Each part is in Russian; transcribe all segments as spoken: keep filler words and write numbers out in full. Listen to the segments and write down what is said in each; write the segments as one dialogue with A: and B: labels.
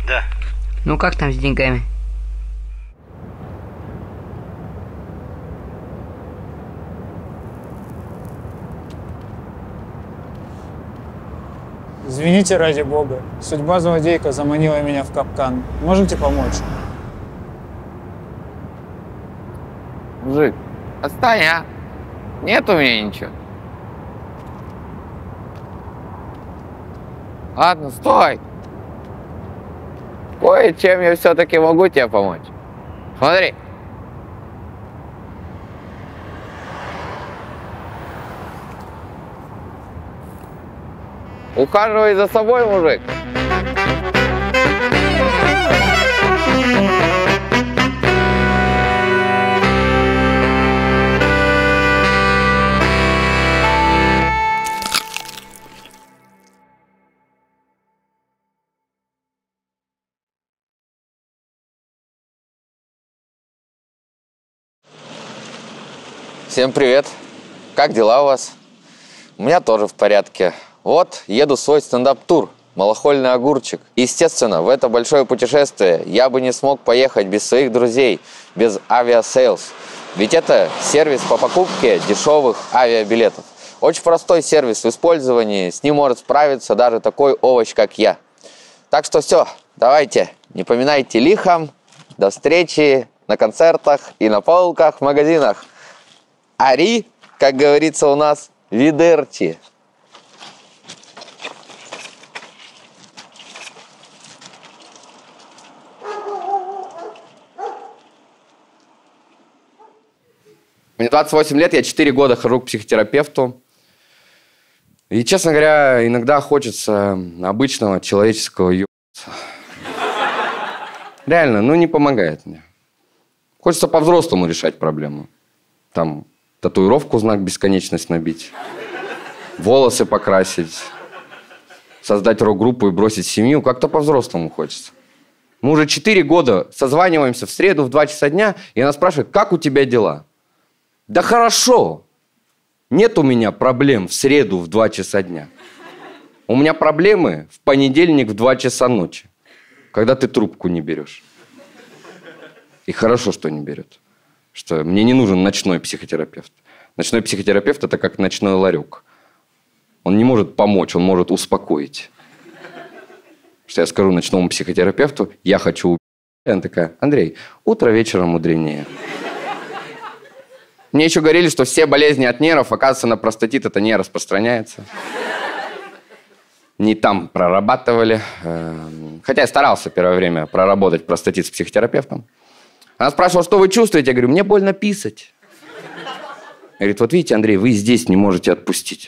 A: Да.
B: Ну как там с деньгами?
C: Извините, ради бога. Судьба злодейка заманила меня в капкан. Можете помочь?
D: Мужик, отстань, а? Нет у меня ничего. Ладно, стой. Кое-чем я все-таки могу тебе помочь. Смотри. Ухаживай за собой, мужик. Всем привет. Как дела у вас? У меня тоже в порядке. Вот, еду свой стендап-тур «Малахольный огурчик». Естественно, в это большое путешествие я бы не смог поехать без своих друзей, без Aviasales. Ведь это сервис по покупке дешевых авиабилетов. Очень простой сервис в использовании, с ним может справиться даже такой овощ, как я. Так что все, давайте, не поминайте лихом. До встречи на концертах и на полках в магазинах. Ари, как говорится у нас, видерти. Мне двадцать восемь лет, я четыре года хожу к психотерапевту. И, честно говоря, иногда хочется обычного человеческого ебаться. Реально, ну не помогает мне. Хочется по-взрослому решать проблему. Там татуировку знак бесконечность набить, волосы покрасить, создать рок-группу и бросить семью. Как-то по-взрослому хочется. Мы уже четыре года созваниваемся в среду в два часа дня, и она спрашивает, как у тебя дела? Да хорошо. Нет у меня проблем в среду в два часа дня. У меня проблемы в понедельник в два часа ночи, когда ты трубку не берешь. И хорошо, что не берет. Что мне не нужен ночной психотерапевт. Ночной психотерапевт – это как ночной ларек. Он не может помочь, он может успокоить. Что я скажу ночному психотерапевту, я хочу убить. И она такая, Андрей, утро вечером мудренее. Мне еще говорили, что все болезни от нервов, оказывается, на простатит это не распространяется. Не там прорабатывали. Хотя я старался первое время проработать простатит с психотерапевтом. Она спрашивала, что вы чувствуете? Я говорю, мне больно писать. Говорит, вот видите, Андрей, вы здесь не можете отпустить.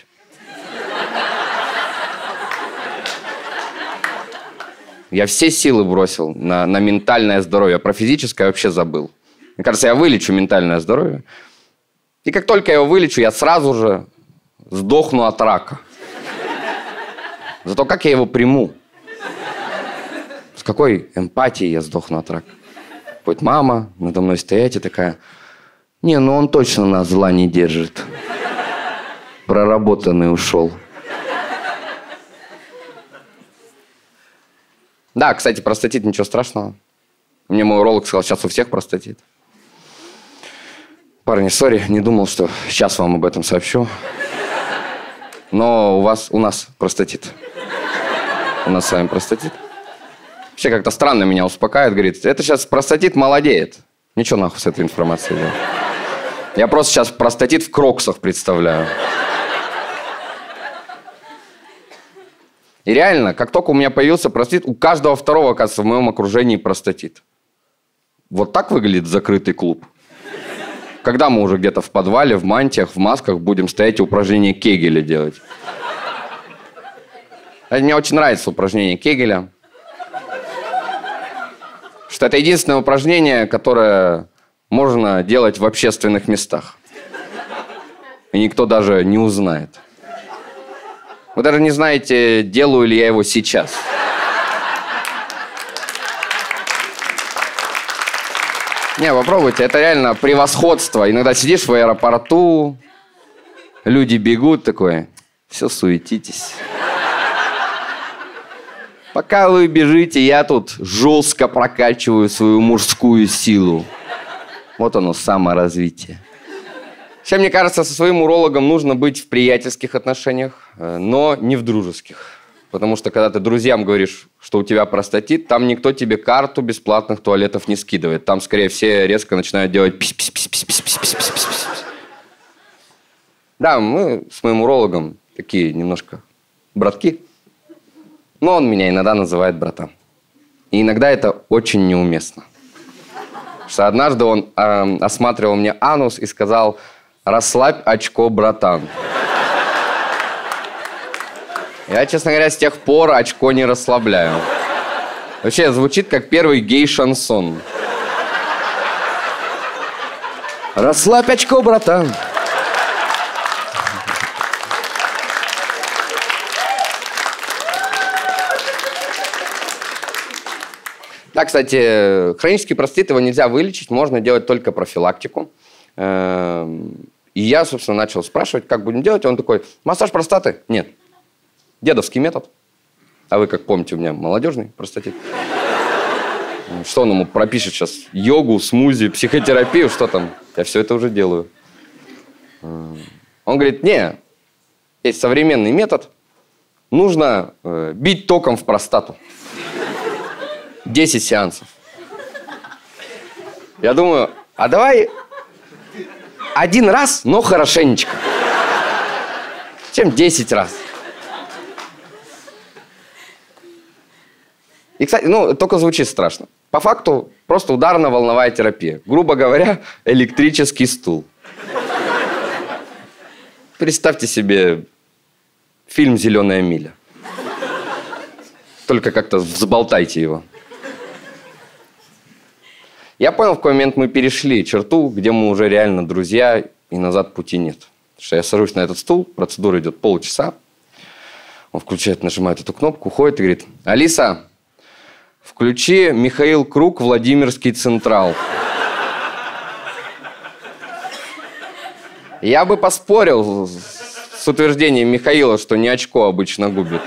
D: Я все силы бросил на, на ментальное здоровье. Про физическое вообще забыл. Мне кажется, я вылечу ментальное здоровье. И как только я его вылечу, я сразу же сдохну от рака. Зато как я его приму? С какой эмпатией я сдохну от рака? Будет мама надо мной стоять и такая, не, ну он точно нас зла не держит. Проработанный ушел. Да, кстати, простатит, ничего страшного. Мне мой уролог сказал, сейчас у всех простатит. Парни, сори, не думал, что сейчас вам об этом сообщу. Но у вас, у нас простатит. У нас с вами простатит. Вообще как-то странно меня успокаивает, говорит, это сейчас простатит молодеет. Ничего нахуй с этой информацией. Да. Я просто сейчас простатит в кроксах представляю. И реально, как только у меня появился простатит, у каждого второго, оказывается, в моем окружении простатит. Вот так выглядит закрытый клуб. Когда мы уже где-то в подвале, в мантиях, в масках будем стоять и упражнения Кегеля делать. Мне очень нравится упражнение Кегеля. Что это единственное упражнение, которое можно делать в общественных местах. И никто даже не узнает. Вы даже не знаете, делаю ли я его сейчас. Не, попробуйте, это реально превосходство. Иногда сидишь в аэропорту, люди бегут, такое, все суетитесь. Пока вы бежите, я тут жестко прокачиваю свою мужскую силу. Вот оно, саморазвитие. Вообще, мне кажется, со своим урологом нужно быть в приятельских отношениях, но не в дружеских. Потому что, когда ты друзьям говоришь, что у тебя простатит, там никто тебе карту бесплатных туалетов не скидывает. Там, скорее, все резко начинают делать пись-пись-пись-пись-пись-пись-пись-пись-пись. Да, мы с моим урологом такие немножко братки. Но он меня иногда называет братан. И иногда это очень неуместно. Потому что однажды он э, осматривал мне анус и сказал: «Расслабь очко, братан». Я, честно говоря, с тех пор очко не расслабляю. Вообще, звучит как первый гей-шансон. «Расслабь очко, братан». Да, кстати, хронический простатит, его нельзя вылечить, можно делать только профилактику. И я, собственно, начал спрашивать, как будем делать. Он такой: массаж простаты? Нет. Дедовский метод. А вы, как помните, у меня молодежный простатит. Что он ему пропишет сейчас? Йогу, смузи, психотерапию, что там? Я все это уже делаю. Он говорит: не, есть современный метод. Нужно э, бить током в простату. десять сеансов. Я думаю, а давай один раз, но хорошенечко. Чем десять раз? И, кстати, ну, только звучит страшно. По факту, просто ударно-волновая терапия. Грубо говоря, электрический стул. Представьте себе фильм «Зеленая миля». Только как-то взболтайте его. Я понял, в какой момент мы перешли черту, где мы уже реально друзья, и назад пути нет. Потому что я сажусь на этот стул, процедура идет полчаса. Он включает, нажимает эту кнопку, уходит и говорит: «Алиса, включи Михаил Круг, Владимирский Централ». Я бы поспорил с утверждением Михаила, что не очко обычно губит.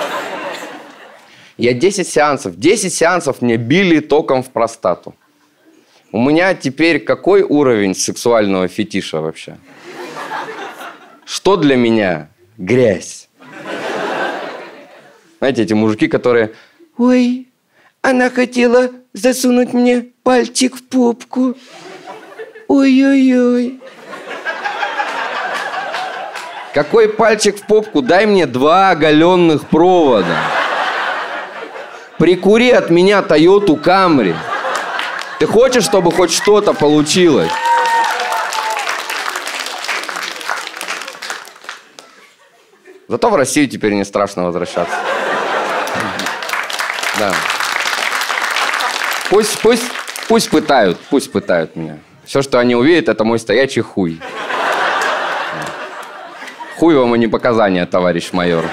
D: Я десять сеансов, десять сеансов мне били током в простату. У меня теперь какой уровень сексуального фетиша вообще? Что для меня грязь? Знаете, эти мужики, которые: «Ой, она хотела засунуть мне пальчик в попку. Ой-ой-ой». Какой пальчик в попку? Дай мне два оголенных провода. Прикури от меня Тойоту Камри. Ты хочешь, чтобы хоть что-то получилось? Зато в Россию теперь не страшно возвращаться. Да. Пусть, пусть, пусть пытают, пусть пытают меня. Все, что они увидят, это мой стоячий хуй. Хуй вам, а не показания, товарищ майор.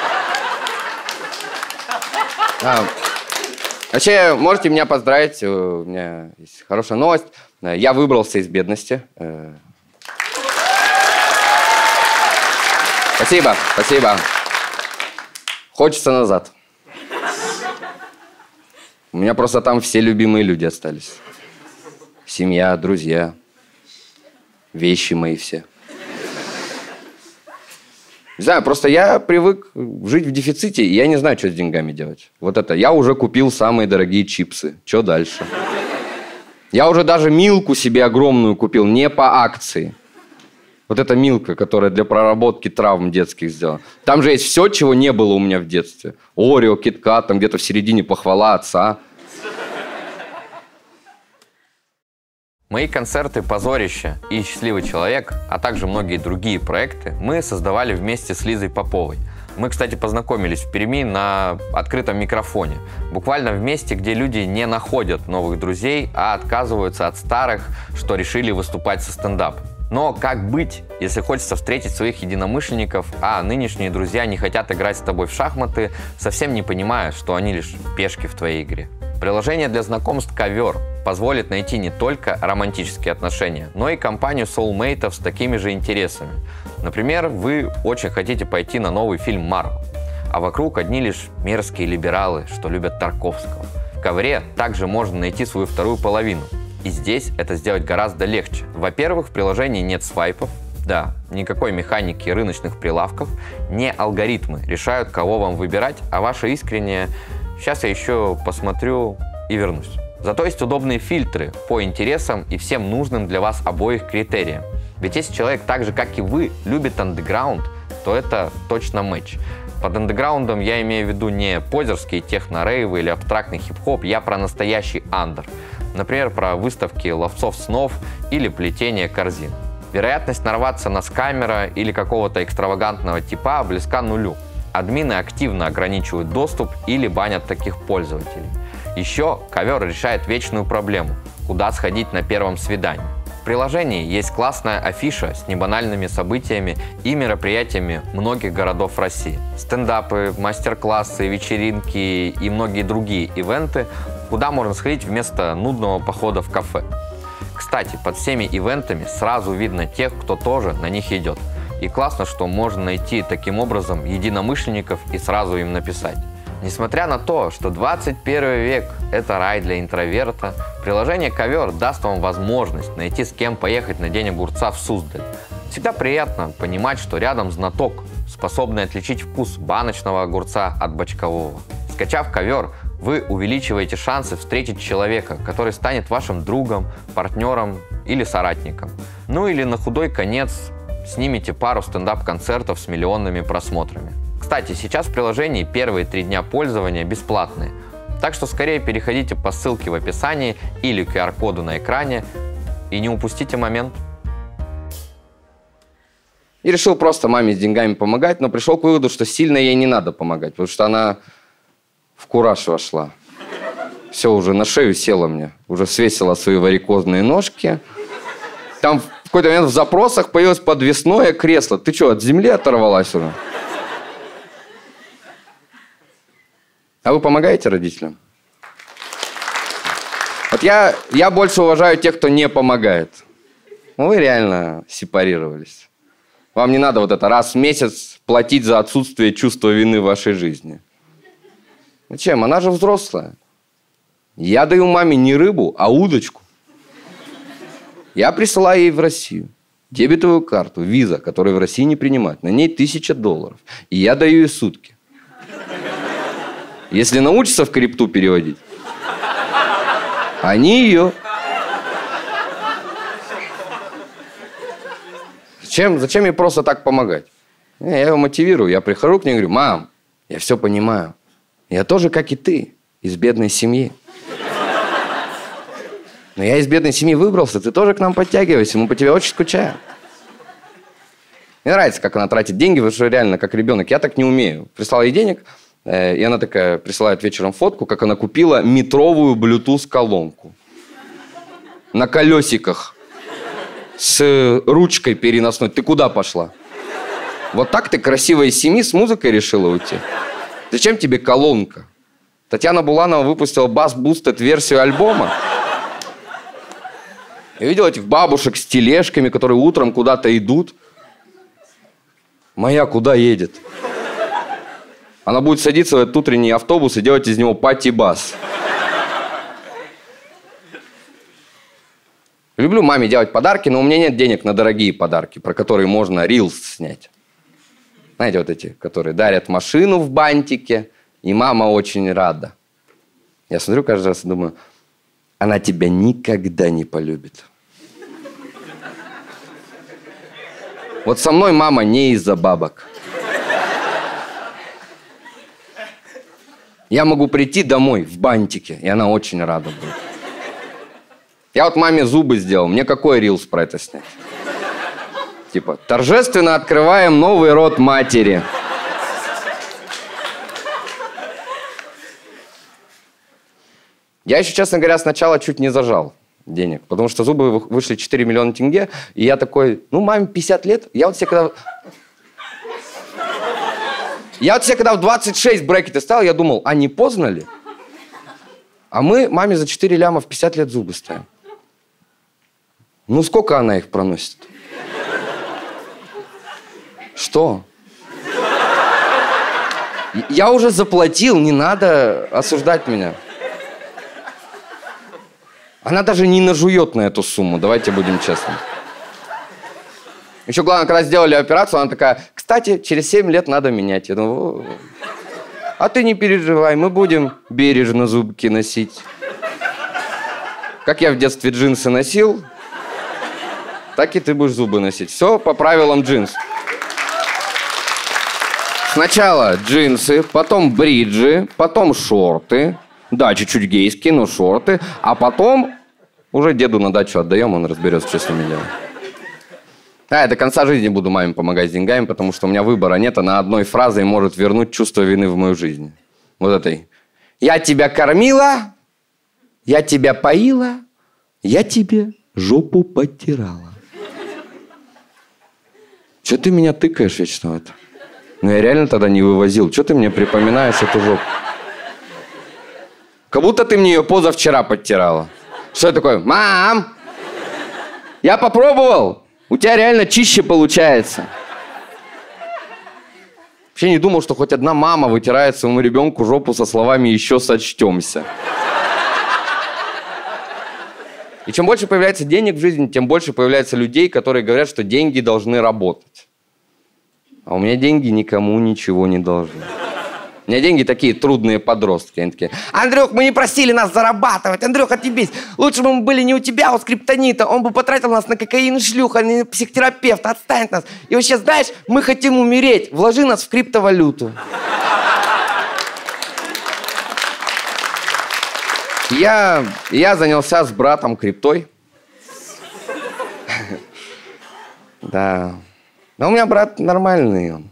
D: А, вообще, можете меня поздравить, у меня есть хорошая новость. Я выбрался из бедности. Спасибо, спасибо. Хочется назад. У меня просто там все любимые люди остались. Семья, друзья, вещи мои все. Не знаю, просто я привык жить в дефиците, и я не знаю, что с деньгами делать. Вот это, я уже купил самые дорогие чипсы. Что дальше? Я уже даже Милку себе огромную купил, не по акции. Вот эта Милка, которая для проработки травм детских сделана. Там же есть все, чего не было у меня в детстве. Орео, Кит-Кат, там где-то в середине похвала отца.
A: Мои концерты «Позорище» и «Счастливый человек», а также многие другие проекты мы создавали вместе с Лизой Поповой. Мы, кстати, познакомились в Перми на открытом микрофоне. Буквально в месте, где люди не находят новых друзей, а отказываются от старых, что решили выступать со стендапом. Но как быть, если хочется встретить своих единомышленников, а нынешние друзья не хотят играть с тобой в шахматы, совсем не понимая, что они лишь пешки в твоей игре? Приложение для знакомств «Ковер» позволит найти не только романтические отношения, но и компанию соулмейтов с такими же интересами. Например, вы очень хотите пойти на новый фильм Marvel. а вокруг одни лишь мерзкие либералы, что любят Тарковского. В ковре также можно найти свою вторую половину. И здесь это сделать гораздо легче. Во-первых, в приложении нет свайпов. Да, никакой механики рыночных прилавков, не алгоритмы решают, кого вам выбирать, а ваше искреннее «сейчас я еще посмотрю и вернусь». Зато есть удобные фильтры по интересам и всем нужным для вас обоих критериям. Ведь если человек так же, как и вы, любит андеграунд, то это точно матч. Под андеграундом я имею в виду не позерские техно-рейвы или абстрактный хип-хоп, я про настоящий андер. Например, про выставки ловцов снов или плетение корзин. Вероятность нарваться на скамера или какого-то экстравагантного типа близка нулю. Админы активно ограничивают доступ или банят таких пользователей. Еще ковер решает вечную проблему – куда сходить на первом свидании. В приложении есть классная афиша с небанальными событиями и мероприятиями многих городов России. Стендапы, мастер-классы, вечеринки и многие другие ивенты, куда можно сходить вместо нудного похода в кафе. Кстати, под всеми ивентами сразу видно тех, кто тоже на них идет. И классно, что можно найти таким образом единомышленников и сразу им написать. Несмотря на то, что двадцать первый век – это рай для интроверта, приложение «Ковер» даст вам возможность найти, с кем поехать на День огурца в Суздаль. Всегда приятно понимать, что рядом знаток, способный отличить вкус баночного огурца от бочкового. Скачав «Ковер», вы увеличиваете шансы встретить человека, который станет вашим другом, партнером или соратником. Ну или на худой конец снимите пару стендап-концертов с миллионными просмотрами. Кстати, сейчас в приложении первые три дня пользования бесплатные, так что скорее переходите по ссылке в описании или ку ар коду на экране и не упустите момент.
D: И решил просто маме с деньгами помогать, но пришел к выводу, что сильно ей не надо помогать, потому что она в кураж вошла. Все, уже на шею села мне, уже свесила свои варикозные ножки. Там в какой-то момент в запросах появилось подвесное кресло. Ты что, от земли оторвалась уже? А вы помогаете родителям? Вот я, я больше уважаю тех, кто не помогает. Ну, вы реально сепарировались. Вам не надо вот это раз в месяц платить за отсутствие чувства вины в вашей жизни. Зачем? Она же взрослая. Я даю маме не рыбу, а удочку. Я присылаю ей в Россию дебетовую карту, виза, которую в России не принимают. На ней тысяча долларов. И я даю ей сутки. Если научится в крипту переводить, они ее. Зачем, зачем ей просто так помогать? Я ее мотивирую. Я прихожу к ней и говорю: мам, я все понимаю. Я тоже, как и ты, из бедной семьи. Но я из бедной семьи выбрался, ты тоже к нам подтягивайся, мы по тебе очень скучаем. Мне нравится, как она тратит деньги, потому что реально, как ребенок, я так не умею. Прислала ей денег, и она такая присылает вечером фотку, как она купила метровую Bluetooth-колонку. На колесиках. С ручкой переносной. Ты куда пошла? Вот так ты красиво из семьи с музыкой решила уйти? Зачем тебе колонка? Татьяна Буланова выпустила бас-бустед версию альбома. Я видел этих бабушек с тележками, которые утром куда-то идут. Моя куда едет? Она будет садиться в этот утренний автобус и делать из него пати-бас. Люблю маме делать подарки, но у меня нет денег на дорогие подарки, про которые можно рилс снять. Знаете, вот эти, которые дарят машину в бантике, и мама очень рада. Я смотрю каждый раз и думаю, она тебя никогда не полюбит. Вот со мной мама не из-за бабок. Я могу прийти домой в бантике, и она очень рада будет. Я вот маме зубы сделал, мне какой рилс про это снять? Типа, торжественно открываем новый род матери. Я еще, честно говоря, сначала чуть не зажал денег, потому что зубы вышли четыре миллиона тенге, и я такой, ну, маме пятьдесят лет, я вот себе когда... Я вот себе когда в двадцать шесть брекеты ставил, я думал, а не поздно ли? А мы маме за четыре ляма в пятьдесят лет зубы ставим. Ну, сколько она их проносит? Что? Я уже заплатил, не надо осуждать меня. Она даже не нажует на эту сумму, давайте будем честны. Еще главное, когда сделали операцию, она такая, кстати, через семь лет надо менять. Я думаю, а ты не переживай, мы будем бережно зубки носить. Как я в детстве джинсы носил, так и ты будешь зубы носить. Все по правилам джинс. Сначала джинсы, потом бриджи, потом шорты. Да, чуть-чуть гейские, но шорты. А потом уже деду на дачу отдаем, он разберется, что с ними делать. А, я до конца жизни буду маме помогать с деньгами, потому что у меня выбора нет. Она одной фразой может вернуть чувство вины в мою жизнь. Вот этой. Я тебя кормила, я тебя поила, я тебе жопу подтирала. Че ты меня тыкаешь вечно в это? Ну, я реально тогда не вывозил. Че ты мне припоминаешь эту жопу? Как будто ты мне ее позавчера подтирала. Что я такое? Мам! Я попробовал! У тебя реально чище получается. Вообще не думал, что хоть одна мама вытирает своему ребенку жопу со словами «еще сочтемся». И чем больше появляется денег в жизни, тем больше появляется людей, которые говорят, что деньги должны работать. А у меня деньги никому ничего не должны. У меня деньги такие трудные подростки. Они такие, Андрюх, мы не просили нас зарабатывать. Андрюх, отъебись. Лучше бы мы были не у тебя, а у скриптонита. Он бы потратил нас на кокаин и шлюха, на психотерапевта. Отстань от нас. И вообще, знаешь, мы хотим умереть. Вложи нас в криптовалюту. Я, я занялся с братом криптой. Да. Но у меня брат нормальный. Он.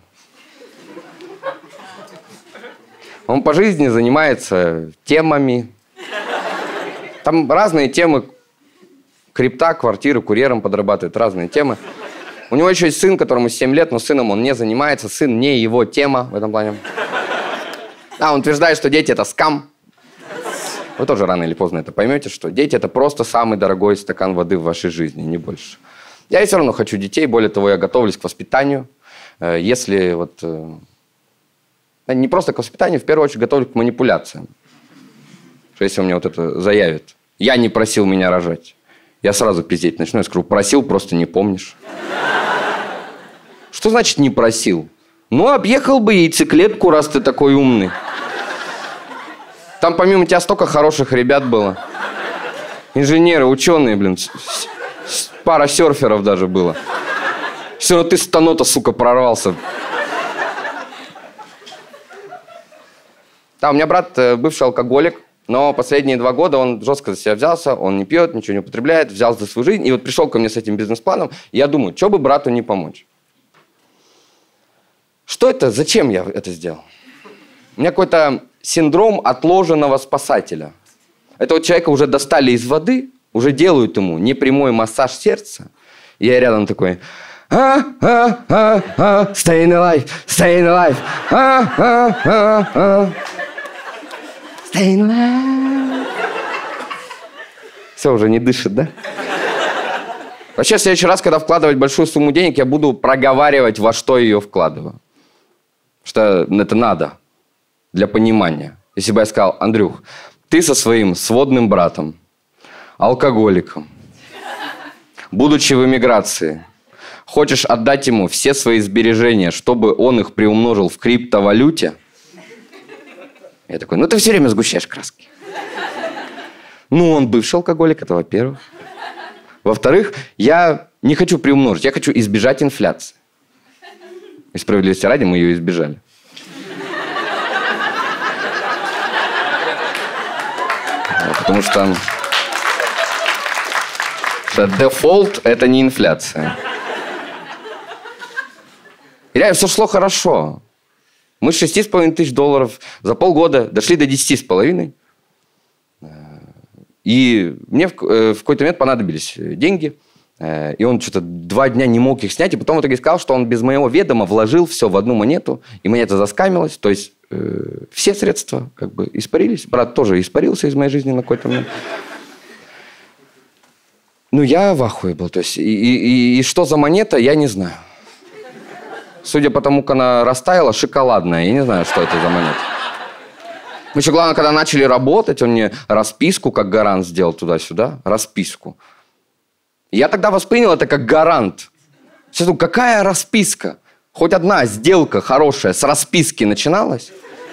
D: Он по жизни занимается темами. Там разные темы. Крипта, квартиры, курьером подрабатывает. Разные темы. У него еще есть сын, которому семь лет, но сыном он не занимается. Сын не его тема в этом плане. А, он утверждает, что дети – это скам. Вы тоже рано или поздно это поймете, что дети – это просто самый дорогой стакан воды в вашей жизни, не больше. Я все равно хочу детей, более того, я готовлюсь к воспитанию. Если вот... Не просто к воспитанию, в первую очередь готовлюсь к манипуляциям. Что если он мне вот это заявит, я не просил меня рожать, я сразу пиздеть начну, я скажу, просил, просто не помнишь. Что значит не просил? Ну, объехал бы яйцеклетку, раз ты такой умный. Там помимо тебя столько хороших ребят было. Инженеры, ученые, блин. Пара серферов даже было. Все равно ты с тонота, сука, прорвался. Да, у меня брат бывший алкоголик, но последние два года он жестко за себя взялся, он не пьет, ничего не употребляет, взял за свою жизнь. И вот пришел ко мне с этим бизнес-планом, и я думаю, что бы брату не помочь? Что это? Зачем я это сделал? У меня какой-то синдром отложенного спасателя. Это вот человека уже достали из воды, уже делают ему непрямой массаж сердца. И я рядом такой... А, а, а, а, staying alive, staying alive. А, а, а, а. Staying alive. Все, уже не дышит, да? Вообще, в следующий раз, когда вкладывать большую сумму денег, я буду проговаривать, во что я ее вкладываю. Что это надо для понимания. Если бы я сказал, Андрюх, ты со своим сводным братом, алкоголиком, будучи в эмиграции, хочешь отдать ему все свои сбережения, чтобы он их приумножил в криптовалюте? Я такой, ну ты все время сгущаешь краски. Ну, он бывший алкоголик, это во-первых. Во-вторых, я не хочу приумножить, я хочу избежать инфляции. И справедливости ради мы ее избежали. Потому что, что дефолт – это не инфляция. И реально все шло хорошо. Мы с шести с половиной тысяч долларов за полгода дошли до десяти с половиной. И мне в какой-то момент понадобились деньги. И он что-то два дня не мог их снять. И потом в итоге сказал, что он без моего ведома вложил все в одну монету. И монета заскамилась. То есть э, все средства как бы испарились. Брат тоже испарился из моей жизни на какой-то момент. Ну, я в ахуе был. То есть, и, и, и что за монета, я не знаю. Судя по тому, как она растаяла, шоколадная. Я не знаю, что это за монета. Еще главное, когда начали работать, он мне расписку, как гарант, сделал туда-сюда. Расписку. Я тогда воспринял это как гарант. Сейчас думаю, какая расписка? Хоть одна сделка хорошая с расписки начиналась?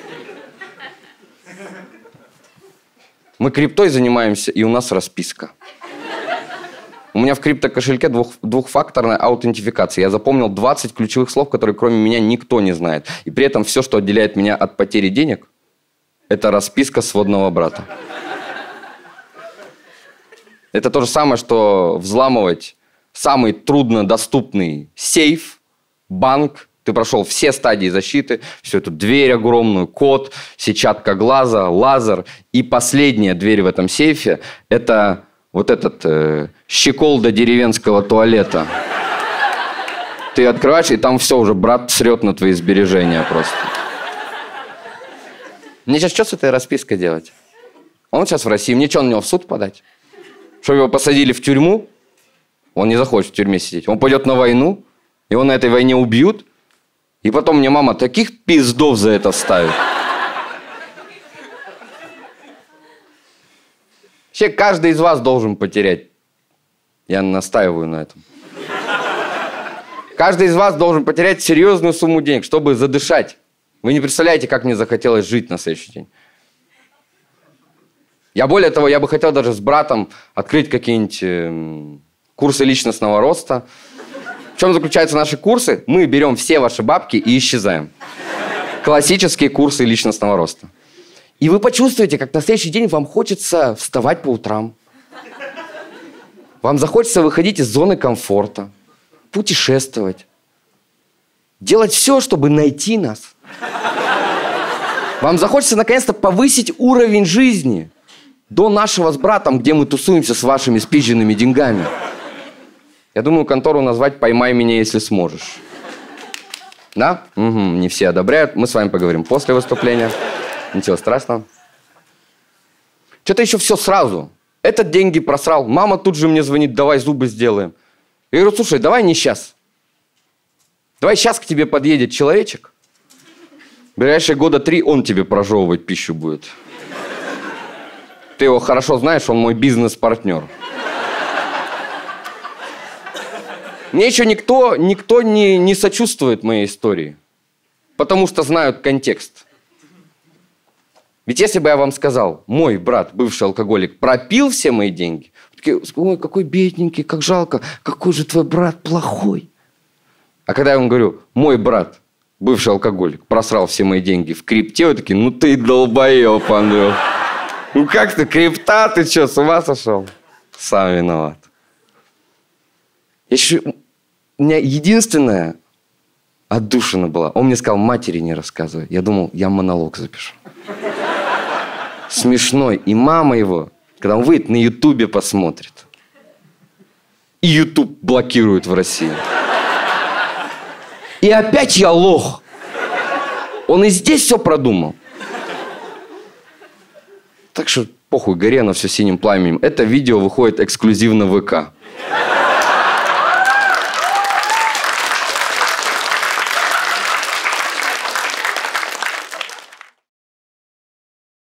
D: Мы криптой занимаемся, и у нас расписка. У меня в криптокошельке двух, двухфакторная аутентификация. Я запомнил двадцать ключевых слов, которые кроме меня никто не знает. И при этом все, что отделяет меня от потери денег, это расписка сводного брата. Это то же самое, что взламывать самый труднодоступный сейф, банк. Ты прошел все стадии защиты, всю эту дверь огромную, код, сетчатка глаза, лазер. И последняя дверь в этом сейфе – это вот этот э, щеколда деревенского туалета. Ты открываешь, и там все уже, брат срет на твои сбережения просто. Мне сейчас что с этой распиской делать? Он сейчас в России, мне что, на него в суд подать? Чтобы его посадили в тюрьму? Он не захочет в тюрьме сидеть. Он пойдет на войну, его на этой войне убьют, и потом мне мама таких пиздов за это ставит. Вообще, каждый из вас должен потерять. Я настаиваю на этом. Каждый из вас должен потерять серьезную сумму денег, чтобы задышать. Вы не представляете, как мне захотелось жить на следующий день. Я более того, я бы хотел даже с братом открыть какие-нибудь э, курсы личностного роста. В чем заключаются наши курсы? Мы берем все ваши бабки и исчезаем. Классические курсы личностного роста. И вы почувствуете, как на следующий день вам хочется вставать по утрам. Вам захочется выходить из зоны комфорта, путешествовать, делать все, чтобы найти нас. Вам захочется наконец-то повысить уровень жизни до нашего с братом, где мы тусуемся с вашими спизженными деньгами. Я думаю, контору назвать «Поймай меня, если сможешь». Да? Угу, не все одобряют. Мы с вами поговорим после выступления. Ничего страшного. Что-то еще все сразу. Этот деньги просрал. Мама тут же мне звонит, давай зубы сделаем. Я говорю, слушай, давай не сейчас. Давай сейчас к тебе подъедет человечек. В ближайшие года три он тебе прожевывать пищу будет. Ты его хорошо знаешь, он мой бизнес-партнер. Мне еще никто, никто не, не сочувствует моей истории. Потому что знают контекст. Ведь если бы я вам сказал, мой брат, бывший алкоголик, пропил все мои деньги, такие, ой, какой бедненький, как жалко, какой же твой брат плохой. А когда я вам говорю, мой брат, бывший алкоголик, просрал все мои деньги в крипте, вы такие, ну ты долбоеб, Андрюх. Ну как ты, крипта, ты что, с ума сошел? Сам виноват. Я еще... У меня единственная отдушина была. Он мне сказал, матери не рассказывай. Я думал, я монолог запишу. Смешной. И мама его, когда он выйдет, на Ютубе посмотрит. И Ютуб блокирует в России. И опять я лох. Он и здесь все продумал. Так что похуй, гори оно все синим пламенем. Это видео выходит эксклюзивно в ВК.